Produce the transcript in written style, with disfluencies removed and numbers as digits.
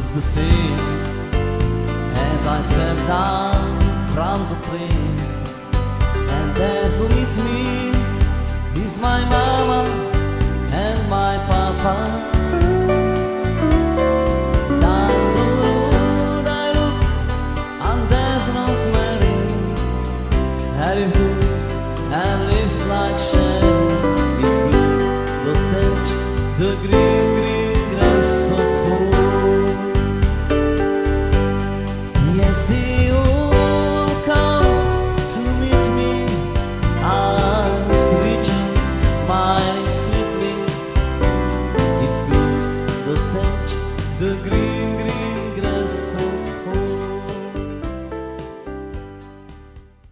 looks the same as I step down from the train. And there's beneath me is my mama and my papa. Down the road I look and there's no smiling. Having food and lips like shells. It's good, the touch, the green.